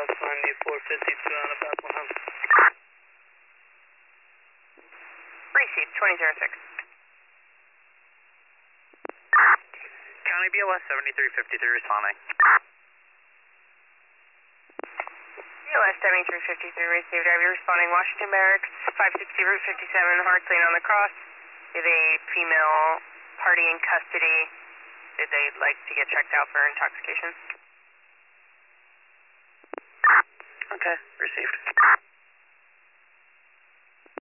Sunday 452 on the Bethlehem. Received 2006. County BLS 7353 responding. BLS 7353 received. Are you responding? Washington Barracks 560 Route 57, Hearts Lane on the cross. We have a female party in custody. Did they like to get checked out for intoxication? Okay, received.